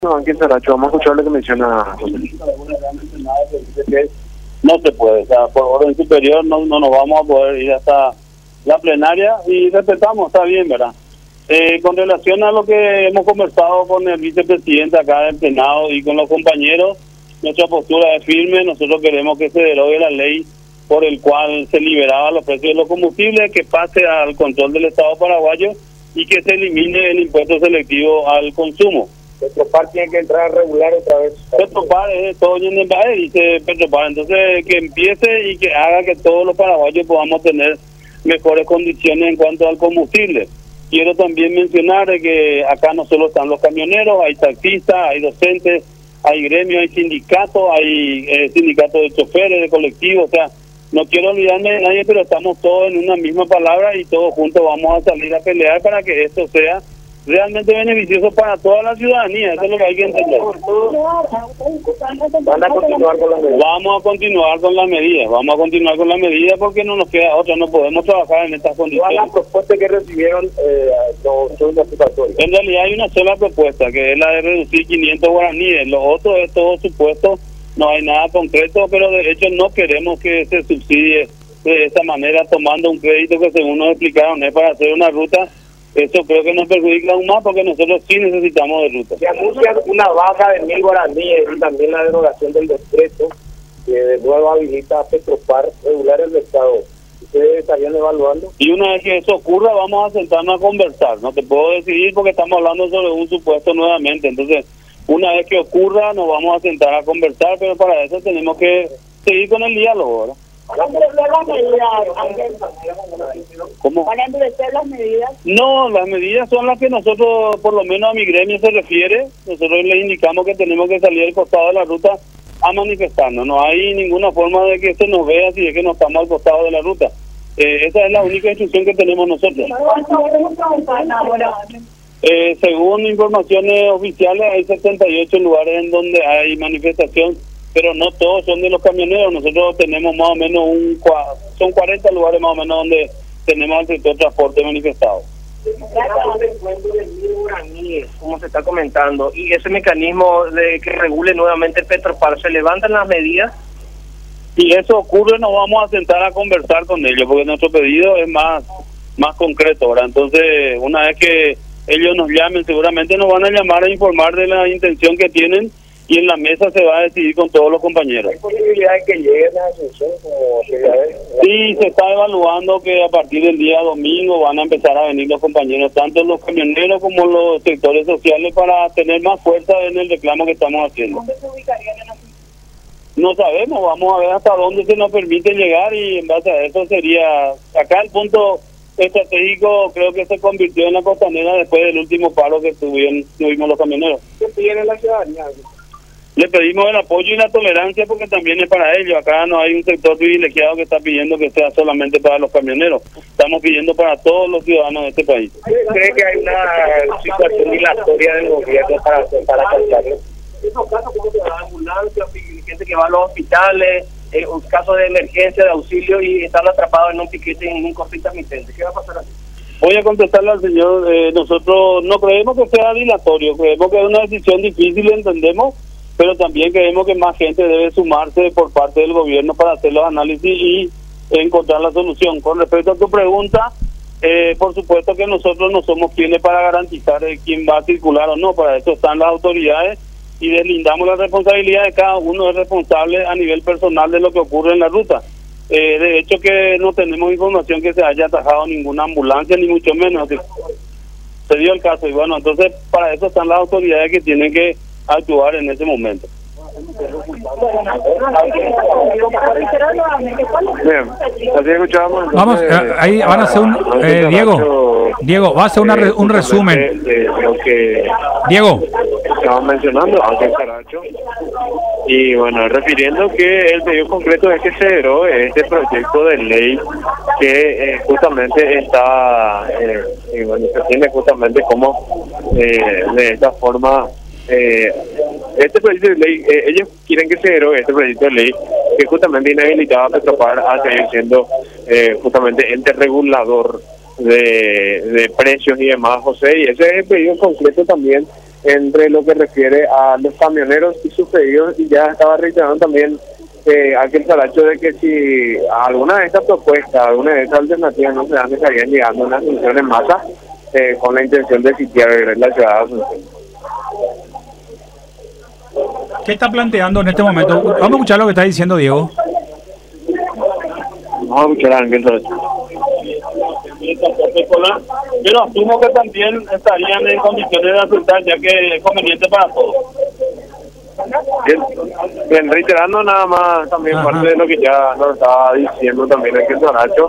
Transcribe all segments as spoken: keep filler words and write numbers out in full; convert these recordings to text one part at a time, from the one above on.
No, aquí en Saracho, vamos a escuchar lo que menciona José. No se puede, o sea, por orden superior no, no nos vamos a poder ir hasta la plenaria y respetamos, está bien, ¿verdad? Eh, con relación a lo que hemos conversado con el vicepresidente acá del Senado y con los compañeros, nuestra postura es firme. Nosotros queremos que se derogue la ley por el cual se liberaba los precios de los combustibles, que pase al control del Estado paraguayo y que se elimine el impuesto selectivo al consumo. Petropar tiene que entrar a regular otra vez. Petropar es todo en el país, dice Petropar. Entonces, que empiece y que haga que todos los paraguayos podamos tener mejores condiciones en cuanto al combustible. Quiero también mencionar que acá no solo están los camioneros, hay taxistas, hay docentes, hay gremios, hay sindicatos, hay eh, sindicatos de choferes, de colectivos. O sea, no quiero olvidarme de nadie, pero estamos todos en una misma palabra y todos juntos vamos a salir a pelear para que esto sea realmente beneficioso para toda la ciudadanía. Eso es lo que hay que entender. Van a continuar con las medidas. Vamos a continuar con las medidas, vamos a continuar con las medidas porque no nos queda otra, no podemos trabajar en estas condiciones. Todas las propuestas que recibieron eh, no son satisfactorias. En realidad hay una sola propuesta, que es la de reducir quinientos guaraníes. Lo otro es todo supuesto, no hay nada concreto, pero de hecho no queremos que se subsidie de esta manera, tomando un crédito que según nos explicaron es para hacer una ruta. Eso creo que nos perjudica aún más porque nosotros sí necesitamos de ruta. Se anuncia una baja de mil guaraníes y también la derogación del decreto que de nuevo habilita a Petropar regular el mercado. ¿Ustedes estarían evaluando? Y una vez que eso ocurra, vamos a sentarnos a conversar. No te puedo decidir porque estamos hablando sobre un supuesto nuevamente. Entonces, una vez que ocurra, nos vamos a sentar a conversar, pero para eso tenemos que seguir con el diálogo, ¿verdad? ¿Van a endurecer las medidas? ¿Cómo? ¿Van a endurecer las medidas? No, las medidas son las que nosotros, por lo menos a mi gremio se refiere. Nosotros les indicamos que tenemos que salir al costado de la ruta a manifestarnos. No hay ninguna forma de que se nos vea si es que no estamos al costado de la ruta. Eh, esa es la única instrucción que tenemos nosotros. Eh, según informaciones oficiales, hay setenta y ocho lugares en donde hay manifestación, pero no todos son de los camioneros. Nosotros tenemos más o menos un son cuarenta lugares más o menos donde tenemos al sector transporte manifestado. Como se está comentando, y ese mecanismo de que regule nuevamente Petropar, ¿se levantan las medidas? Si eso ocurre, nos vamos a sentar a conversar con ellos, porque nuestro pedido es más más concreto, ¿verdad? Entonces, una vez que ellos nos llamen, seguramente nos van a llamar a informar de la intención que tienen y en la mesa se va a decidir con todos los compañeros. ¿Hay posibilidad de que lleguen a Asunción? Como sí, se está evaluando que a partir del día domingo van a empezar a venir los compañeros, tanto los camioneros como los sectores sociales, para tener más fuerza en el reclamo que estamos haciendo. ¿Dónde se ubicarían en Asunción? No sabemos, vamos a ver hasta dónde se nos permite llegar y en base a eso sería, acá el punto estratégico creo que se convirtió en la costanera después del último paro que tuvieron, tuvimos los camioneros. ¿Qué piden la ciudadanía? Le pedimos el apoyo y la tolerancia porque también es para ellos. Acá no hay un sector privilegiado que está pidiendo que sea solamente para los camioneros. Estamos pidiendo para todos los ciudadanos de este país. ¿Cree que hay una situación dilatoria del gobierno para, para alcanzarlo? Esos casos como se da ambulancia, gente que va a los hospitales, eh, un caso de emergencia, de auxilio y están atrapados en un piquete, en un corte intermitente. ¿Qué va a pasar así? Voy a contestarle al señor. Eh, nosotros no creemos que sea dilatorio, creemos que es una decisión difícil, entendemos, pero también creemos que más gente debe sumarse por parte del gobierno para hacer los análisis y encontrar la solución. Con respecto a tu pregunta, eh, por supuesto que nosotros no somos quienes para garantizar eh, quién va a circular o no, para eso están las autoridades y deslindamos la responsabilidad de cada uno, es responsable a nivel personal de lo que ocurre en la ruta. Eh, de hecho que no tenemos información que se haya atajado ninguna ambulancia, ni mucho menos. Se dio el caso y bueno, entonces para eso están las autoridades que tienen que actuar en ese momento. Bien, así escuchamos. Entonces, Vamos, eh, ahí van a hacer un... Eh, Diego, Diego, va a hacer una re, un resumen. De, de lo que Diego. estaban mencionando, Ángel Saracho. Y bueno, refiriendo que el pedido concreto es que se derogue este proyecto de ley que eh, justamente está, eh, y bueno, se tiene justamente como eh, de esta forma... Eh, este proyecto de ley, eh, ellos quieren que se derogue este proyecto de ley que justamente inhabilitaba a Petropar a seguir siendo eh, justamente ente regulador de, de precios y demás, José, y ese es el pedido concreto también entre lo que refiere a los camioneros y sus pedidos, y ya estaba reiterando también eh, aquel salacho de que si alguna de estas propuestas, alguna de estas alternativas no se dan, estarían llegando a una solución en masa eh, con la intención de sitiar la ciudad de Asunción. ¿Qué está planteando en este momento? Vamos a escuchar lo que está diciendo Diego. Vamos a escuchar a Ángel Saracho. Pero asumo que también estarían en condiciones de aceptar, ya que es conveniente para todos. Bien, bien, reiterando nada más también Ajá. parte de lo que ya nos estaba diciendo también Ángel Saracho,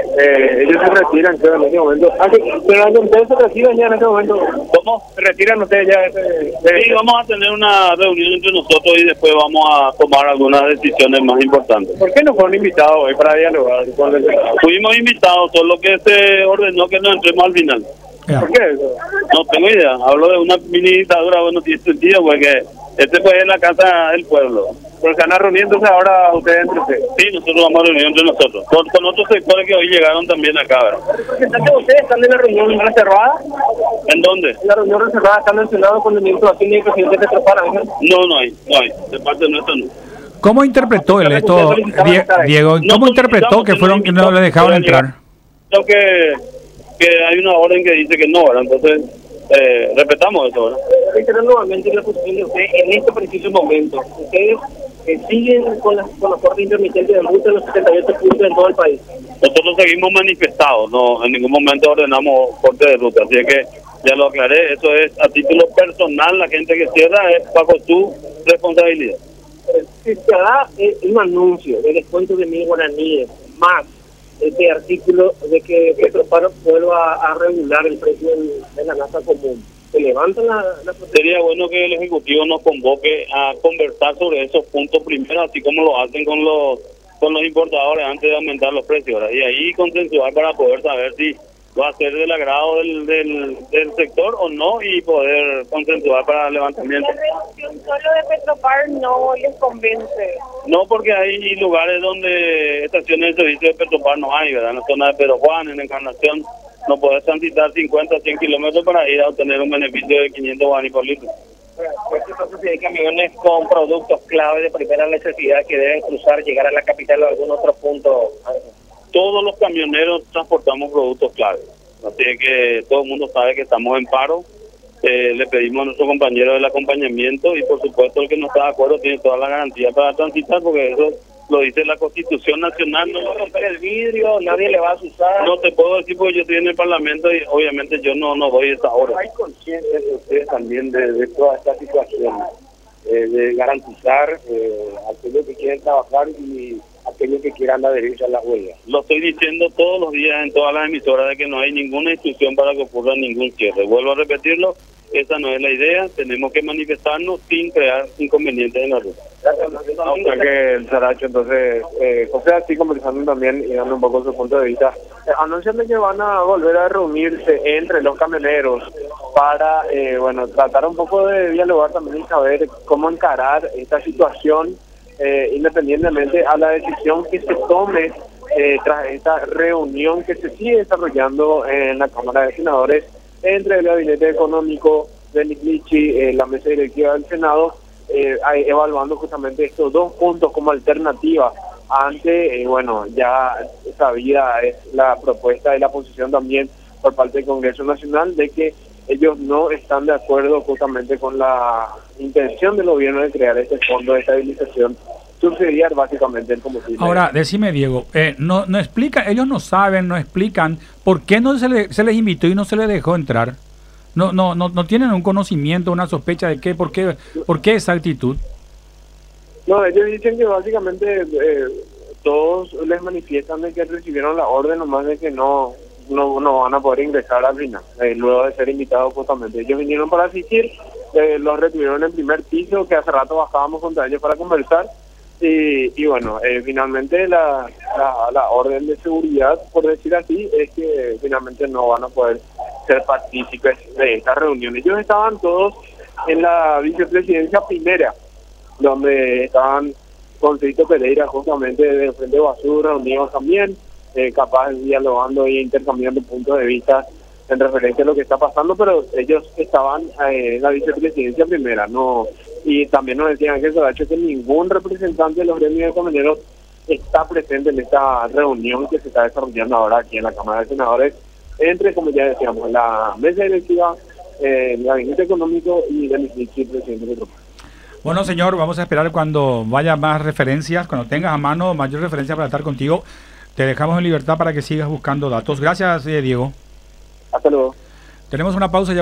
eh, ellos se retiran creo en este momento. Ah, pero ustedes se retiran ya en este momento. ¿Cómo? ¿Se retiran ustedes ya? Ese, de... Sí, vamos a tener una reunión entre nosotros y después vamos a tomar algunas decisiones más importantes. ¿Por qué no fueron invitados hoy para dialogar? Fuimos invitados, solo que se ordenó que nos entremos al final. Yeah. ¿Por qué eso? No tengo idea, hablo de una mini dictadura, bueno, tiene sentido porque este pues es la casa del pueblo. Pero se van reuniéndose ahora ustedes entre ustedes. Sí, nosotros vamos a reunir entre nosotros. Con, con otros sectores que hoy llegaron también acá, ¿verdad? ¿Representantes de ustedes están en la reunión reservada? ¿En dónde? En la reunión reservada están mencionados con el ministro Aquino y el presidente Petropar, Ángel. No, no hay, no hay. De parte nuestra no. ¿Cómo interpretó él esto, Diego? ¿Cómo interpretó que fueron que no le dejaron entrar? Creo que, que hay una orden que dice que no, ¿verdad? Entonces, eh, respetamos eso, ¿verdad? Reiterar nuevamente la posición de usted en este preciso momento. Ustedes eh, siguen con las con los cortes intermitentes de ruta en los setenta y ocho puntos en todo el país. Nosotros seguimos manifestados, no en ningún momento ordenamos corte de ruta, así que ya lo aclaré, eso es a título personal, la gente que cierra es bajo su responsabilidad. Si se da eh, un anuncio de descuento de mil guaraníes más este artículo de que Petropar vuelva a regular el precio de la nafta común, ¿se levanta la, la Sería bueno que el Ejecutivo nos convoque a conversar sobre esos puntos primero, así como lo hacen con los con los importadores antes de aumentar los precios, ¿verdad? Y ahí consensuar para poder saber si va a ser del agrado del, del, del sector o no y poder consensuar para el levantamiento. La reducción solo de Petropar no les convence. No, porque hay lugares donde estaciones de servicio de Petropar no hay, ¿verdad? En la zona de Pedro Juan, en Encarnación, no podés transitar cincuenta, cien kilómetros para ir a obtener un beneficio de quinientos guaraníes por litro. Entonces, si hay camiones con productos clave de primera necesidad que deben cruzar, llegar a la capital o a algún otro punto. Todos los camioneros transportamos productos clave, así que todo el mundo sabe que estamos en paro. Eh, le pedimos a nuestro compañero del acompañamiento y por supuesto el que no está de acuerdo tiene toda la garantía para transitar, porque eso lo dice la Constitución Nacional. No va a romper el vidrio, nadie le va a asustar. No te puedo decir porque yo estoy en el Parlamento y obviamente yo no, no doy esa hora. ¿Hay conciencia de ustedes también de, de toda esta situación? Eh, de garantizar eh, a aquellos que quieren trabajar y aquellos que quieran adherirse a la huelga. Lo estoy diciendo todos los días en todas las emisoras de que no hay ninguna instrucción para que ocurra ningún cierre. Vuelvo a repetirlo, esa no es la idea, tenemos que manifestarnos sin crear inconvenientes en la ruta. O sea que el Saracho, entonces, eh, José, así conversando también y dando un poco su punto de vista, eh, anuncian de que van a volver a reunirse entre los camioneros para, eh, bueno, tratar un poco de dialogar también y saber cómo encarar esta situación, eh, independientemente a la decisión que se tome eh, tras esta reunión que se sigue desarrollando en la Cámara de Senadores entre el Gabinete Económico de Lichi, eh, la mesa directiva del Senado, eh, evaluando justamente estos dos puntos como alternativa ante, eh, bueno, ya sabida es la propuesta y la posición también por parte del Congreso Nacional de que ellos no están de acuerdo justamente con la intención del gobierno de crear este fondo de estabilización subsidiar básicamente el combustible. Ahora, decime, Diego, eh, no, no explica, ellos no saben, no explican por qué no se, le, se les invitó y no se les dejó entrar. No, no, no, no tienen un conocimiento, una sospecha de qué, por qué, por qué esa actitud. No, ellos dicen que básicamente eh, todos les manifiestan de que recibieron la orden, nomás de que no, no, no van a poder ingresar al final, eh, luego de ser invitados justamente. Ellos vinieron para asistir, eh, los retuvieron en el primer piso, que hace rato bajábamos contra ellos para conversar. Y, y bueno, eh, finalmente la, la, la orden de seguridad, por decir así, es que finalmente no van a poder ser partícipes de esta reunión. Ellos estaban todos en la vicepresidencia primera, donde estaban con Tito Pereira justamente de Frente Basura, reunidos también, eh, capaz dialogando e intercambiando puntos de vista en referencia a lo que está pasando, pero ellos estaban eh, en la vicepresidencia primera, no, y también nos decían Ángel Saracho que ningún representante de los gremios de camioneros está presente en esta reunión que se está desarrollando ahora aquí en la Cámara de Senadores, entre, como ya decíamos, la mesa directiva, eh, el gabinete económico y el vicepresidente de Petropar. Bueno, señor, vamos a esperar cuando vaya más referencias, cuando tengas a mano mayor referencia para estar contigo. Te dejamos en libertad para que sigas buscando datos. Gracias, eh, Diego. Hasta luego. Tenemos una pausa ya.